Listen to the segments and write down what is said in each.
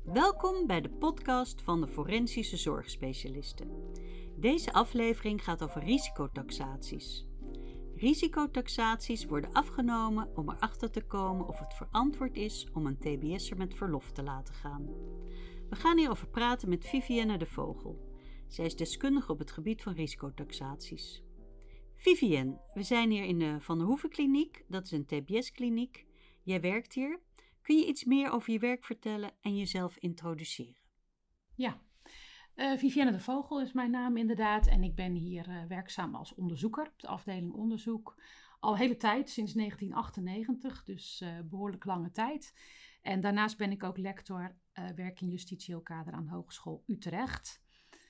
Welkom bij de podcast van de Forensische Zorgspecialisten. Deze aflevering gaat over risicotaxaties. Risicotaxaties worden afgenomen om erachter te komen of het verantwoord is om een TBS'er met verlof te laten gaan. We gaan hierover praten met Vivienne de Vogel. Zij is deskundige op het gebied van risicotaxaties. Vivienne, we zijn hier in de Van der Hoeven Kliniek, dat is een TBS-kliniek. Jij werkt hier. Kun je iets meer over je werk vertellen en jezelf introduceren? Ja, Vivienne de Vogel is mijn naam inderdaad en ik ben hier werkzaam als onderzoeker op de afdeling onderzoek. Al hele tijd, sinds 1998, dus behoorlijk lange tijd. En daarnaast ben ik ook lector werk in justitieel kader aan Hogeschool Utrecht.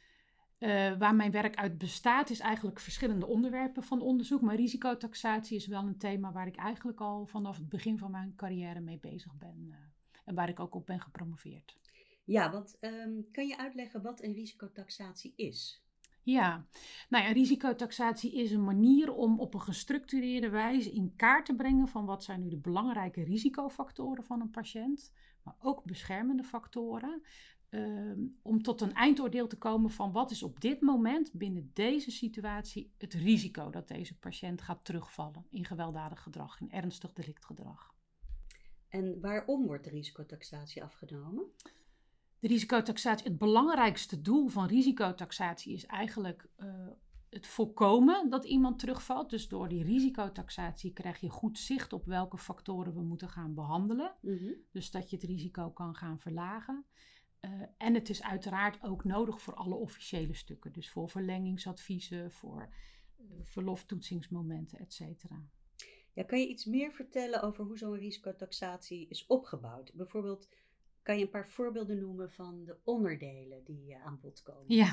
Waar mijn werk uit bestaat is eigenlijk verschillende onderwerpen van onderzoek. Maar risicotaxatie is wel een thema waar ik eigenlijk al vanaf het begin van mijn carrière mee bezig ben. En waar ik ook op ben gepromoveerd. Ja, want kan je uitleggen wat een risicotaxatie is? Ja, risicotaxatie is een manier om op een gestructureerde wijze in kaart te brengen van wat zijn nu de belangrijke risicofactoren van een patiënt, maar ook beschermende factoren. Om tot een eindoordeel te komen van wat is op dit moment binnen deze situatie het risico dat deze patiënt gaat terugvallen in gewelddadig gedrag, in ernstig delictgedrag. En waarom wordt de risicotaxatie afgenomen? De risicotaxatie, het belangrijkste doel van risicotaxatie is eigenlijk het voorkomen dat iemand terugvalt. Dus door die risicotaxatie krijg je goed zicht op welke factoren we moeten gaan behandelen. Mm-hmm. Dus dat je het risico kan gaan verlagen. En het is uiteraard ook nodig voor alle officiële stukken. Dus voor verlengingsadviezen, voor verloftoetsingsmomenten, et cetera. Ja, kan je iets meer vertellen over hoe zo'n risicotaxatie is opgebouwd? Bijvoorbeeld, kan je een paar voorbeelden noemen van de onderdelen die aan bod komen? Ja,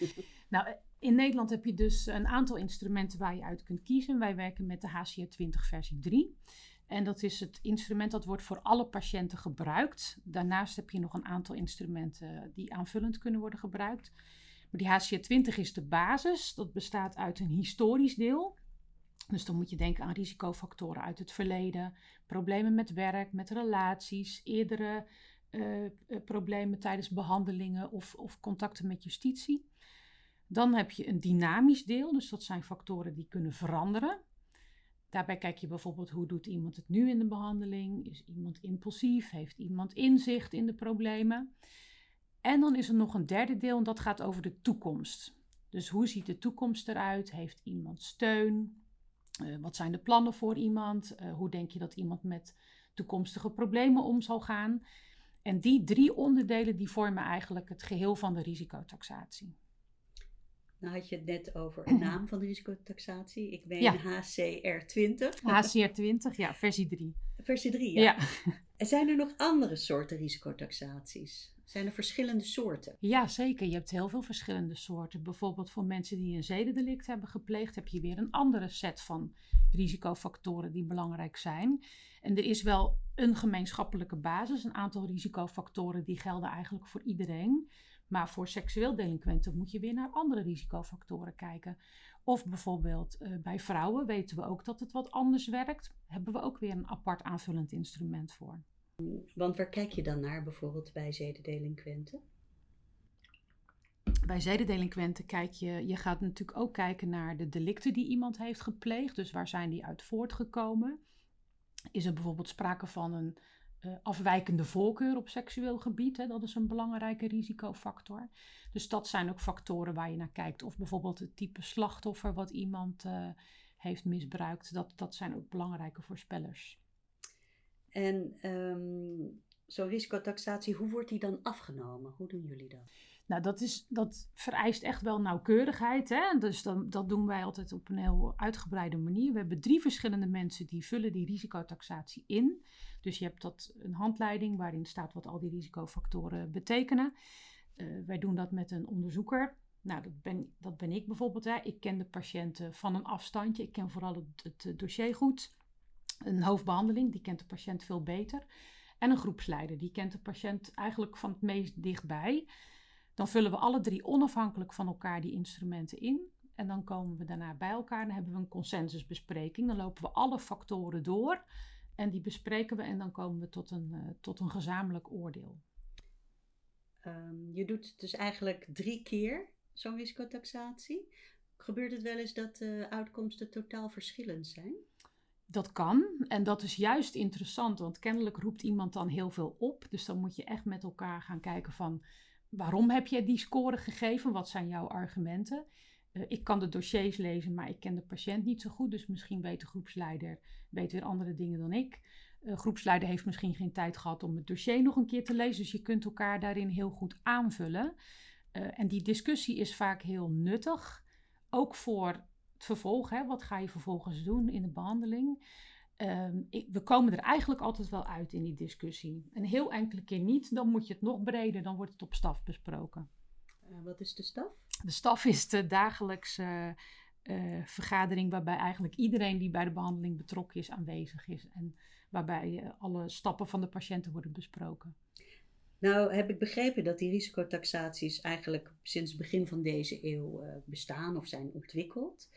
in Nederland heb je dus een aantal instrumenten waar je uit kunt kiezen. Wij werken met de HCR20 versie 3. En dat is het instrument dat wordt voor alle patiënten gebruikt. Daarnaast heb je nog een aantal instrumenten die aanvullend kunnen worden gebruikt. Maar die HCR20 is de basis. Dat bestaat uit een historisch deel. Dus dan moet je denken aan risicofactoren uit het verleden, problemen met werk, met relaties, eerdere problemen tijdens behandelingen of contacten met justitie. Dan heb je een dynamisch deel, dus dat zijn factoren die kunnen veranderen. Daarbij kijk je bijvoorbeeld hoe doet iemand het nu in de behandeling? Is iemand impulsief? Heeft iemand inzicht in de problemen? En dan is er nog een derde deel en dat gaat over de toekomst. Dus hoe ziet de toekomst eruit? Heeft iemand steun? Wat zijn de plannen voor iemand? Hoe denk je dat iemand met toekomstige problemen om zal gaan? En die 3 onderdelen die vormen eigenlijk het geheel van de risicotaxatie. Nou had je het net over een naam van de risicotaxatie. Ik weet HCR20. HCR20, ja, versie 3. Versie 3, ja. En zijn er nog andere soorten risicotaxaties? Zijn er verschillende soorten? Ja, zeker. Je hebt heel veel verschillende soorten. Bijvoorbeeld voor mensen die een zedendelict hebben gepleegd, heb je weer een andere set van risicofactoren die belangrijk zijn. En er is wel een gemeenschappelijke basis, een aantal risicofactoren die gelden eigenlijk voor iedereen. Maar voor seksueel delinquenten moet je weer naar andere risicofactoren kijken. Of bijvoorbeeld bij vrouwen weten we ook dat het wat anders werkt. Hebben we ook weer een apart aanvullend instrument voor. Want waar kijk je dan naar bijvoorbeeld bij zedendelinquenten? Bij zedendelinquenten je gaat natuurlijk ook kijken naar de delicten die iemand heeft gepleegd. Dus waar zijn die uit voortgekomen? Is er bijvoorbeeld sprake van een afwijkende voorkeur op seksueel gebied? Hè? Dat is een belangrijke risicofactor. Dus dat zijn ook factoren waar je naar kijkt. Of bijvoorbeeld het type slachtoffer wat iemand heeft misbruikt. Dat zijn ook belangrijke voorspellers. En zo'n risicotaxatie, hoe wordt die dan afgenomen? Hoe doen jullie dat? Nou, dat vereist echt wel nauwkeurigheid. Hè? Dus dat doen wij altijd op een heel uitgebreide manier. We hebben 3 verschillende mensen die vullen die risicotaxatie in. Dus je hebt een handleiding waarin staat wat al die risicofactoren betekenen. Wij doen dat met een onderzoeker. Nou, dat ben ik bijvoorbeeld. Hè. Ik ken de patiënten van een afstandje. Ik ken vooral het dossier goed. Een hoofdbehandeling, die kent de patiënt veel beter. En een groepsleider, die kent de patiënt eigenlijk van het meest dichtbij. Dan vullen we alle 3 onafhankelijk van elkaar die instrumenten in. En dan komen we daarna bij elkaar en dan hebben we een consensusbespreking. Dan lopen we alle factoren door en die bespreken we en dan komen we tot een gezamenlijk oordeel. Je doet dus eigenlijk 3 keer zo'n risicotaxatie. Gebeurt het wel eens dat de uitkomsten totaal verschillend zijn? Dat kan en dat is juist interessant, want kennelijk roept iemand dan heel veel op. Dus dan moet je echt met elkaar gaan kijken van waarom heb je die score gegeven? Wat zijn jouw argumenten? Ik kan de dossiers lezen, maar ik ken de patiënt niet zo goed. Dus misschien weet de groepsleider weer andere dingen dan ik. Groepsleider heeft misschien geen tijd gehad om het dossier nog een keer te lezen. Dus je kunt elkaar daarin heel goed aanvullen. En die discussie is vaak heel nuttig. Ook voor het vervolg. Hè? Wat ga je vervolgens doen in de behandeling? We komen er eigenlijk altijd wel uit in die discussie. Een heel enkele keer niet. Dan moet je het nog breder. Dan wordt het op staf besproken. Wat is de staf? De staf is de dagelijkse vergadering waarbij eigenlijk iedereen die bij de behandeling betrokken is aanwezig is. En waarbij alle stappen van de patiënten worden besproken. Nou heb ik begrepen dat die risicotaxaties eigenlijk sinds het begin van deze eeuw bestaan of zijn ontwikkeld.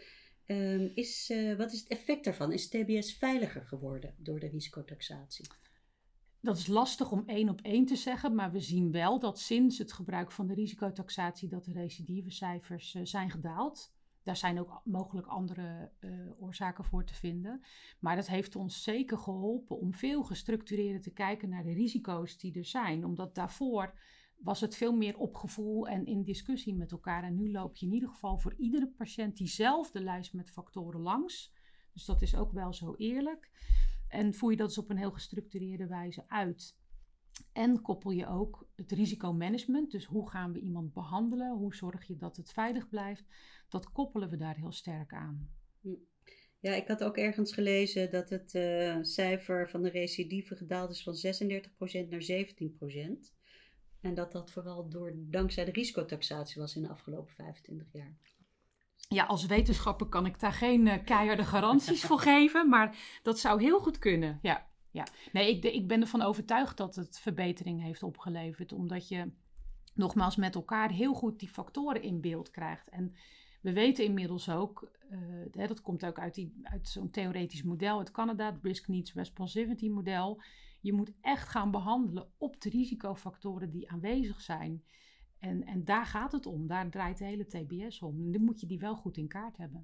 Wat is het effect daarvan? Is TBS veiliger geworden door de risicotaxatie? Dat is lastig om 1 op 1 te zeggen, maar we zien wel dat sinds het gebruik van de risicotaxatie dat de recidivecijfers zijn gedaald. Daar zijn ook mogelijk andere oorzaken voor te vinden. Maar dat heeft ons zeker geholpen om veel gestructureerder te kijken naar de risico's die er zijn. Omdat daarvoor was het veel meer op gevoel en in discussie met elkaar. En nu loop je in ieder geval voor iedere patiënt diezelfde lijst met factoren langs. Dus dat is ook wel zo eerlijk. En voer je dat dus op een heel gestructureerde wijze uit. En koppel je ook het risicomanagement. Dus hoe gaan we iemand behandelen? Hoe zorg je dat het veilig blijft? Dat koppelen we daar heel sterk aan. Ja, ik had ook ergens gelezen dat het cijfer van de recidive gedaald is van 36% naar 17%. En dat vooral dankzij de risicotaxatie was in de afgelopen 25 jaar. Ja, als wetenschapper kan ik daar geen keiharde garanties voor geven, maar dat zou heel goed kunnen. Ja. Nee, ik ben ervan overtuigd dat het verbetering heeft opgeleverd, omdat je nogmaals met elkaar heel goed die factoren in beeld krijgt. En we weten inmiddels ook, dat komt ook uit zo'n theoretisch model uit Canada, het Risk Needs Responsivity model. Je moet echt gaan behandelen op de risicofactoren die aanwezig zijn. En daar gaat het om, daar draait de hele TBS om. En dan moet je die wel goed in kaart hebben.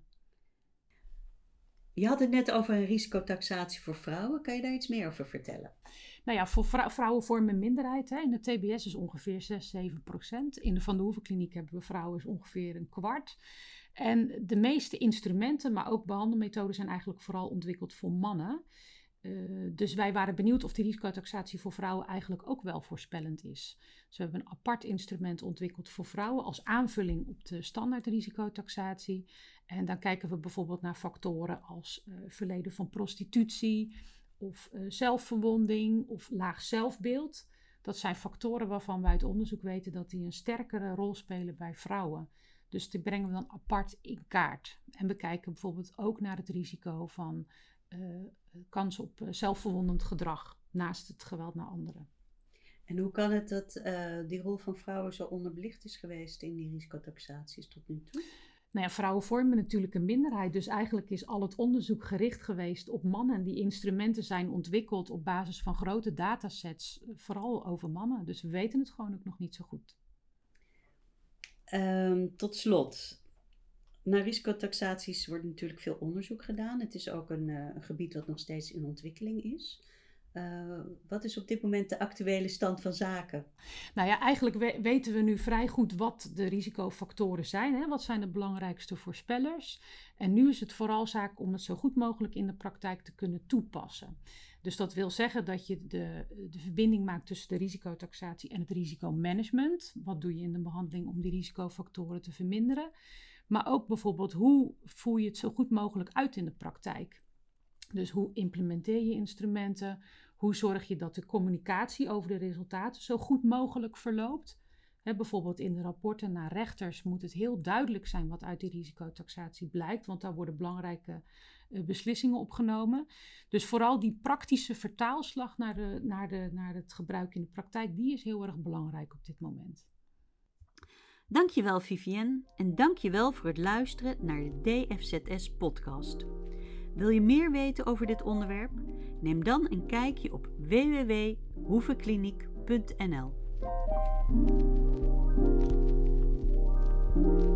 Je had het net over een risicotaxatie voor vrouwen. Kan je daar iets meer over vertellen? Nou ja, voor vrouwen vormen een minderheid. Hè. In de TBS is ongeveer 6-7%. In de Van de Hoeven-kliniek hebben we vrouwen is ongeveer 1/4. En de meeste instrumenten, maar ook behandelmethoden zijn eigenlijk vooral ontwikkeld voor mannen. Dus wij waren benieuwd of die risicotaxatie voor vrouwen eigenlijk ook wel voorspellend is. Dus we hebben een apart instrument ontwikkeld voor vrouwen als aanvulling op de standaard risicotaxatie. En dan kijken we bijvoorbeeld naar factoren als verleden van prostitutie of zelfverwonding of laag zelfbeeld. Dat zijn factoren waarvan wij uit onderzoek weten dat die een sterkere rol spelen bij vrouwen. Dus die brengen we dan apart in kaart. En we kijken bijvoorbeeld ook naar het risico van kans op zelfverwondend gedrag naast het geweld naar anderen. En hoe kan het dat die rol van vrouwen zo onderbelicht is geweest in die risicotaxaties tot nu toe? Nou ja, vrouwen vormen natuurlijk een minderheid. Dus eigenlijk is al het onderzoek gericht geweest op mannen. Die instrumenten zijn ontwikkeld op basis van grote datasets, vooral over mannen. Dus we weten het gewoon ook nog niet zo goed. Tot slot. Naar risicotaxaties wordt natuurlijk veel onderzoek gedaan. Het is ook een gebied dat nog steeds in ontwikkeling is. Wat is op dit moment de actuele stand van zaken? Nou ja, eigenlijk weten we nu vrij goed wat de risicofactoren zijn. Hè? Wat zijn de belangrijkste voorspellers? En nu is het vooral zaak om het zo goed mogelijk in de praktijk te kunnen toepassen. Dus dat wil zeggen dat je de verbinding maakt tussen de risicotaxatie en het risicomanagement. Wat doe je in de behandeling om die risicofactoren te verminderen? Maar ook bijvoorbeeld hoe voer je het zo goed mogelijk uit in de praktijk? Dus hoe implementeer je instrumenten? Hoe zorg je dat de communicatie over de resultaten zo goed mogelijk verloopt? Bijvoorbeeld in de rapporten naar rechters moet het heel duidelijk zijn wat uit die risicotaxatie blijkt, want daar worden belangrijke beslissingen op genomen. Dus vooral die praktische vertaalslag naar het gebruik in de praktijk, die is heel erg belangrijk op dit moment. Dankjewel Vivienne en dankjewel voor het luisteren naar de DFZS-podcast. Wil je meer weten over dit onderwerp? Neem dan een kijkje op www.hoevenkliniek.nl. doen.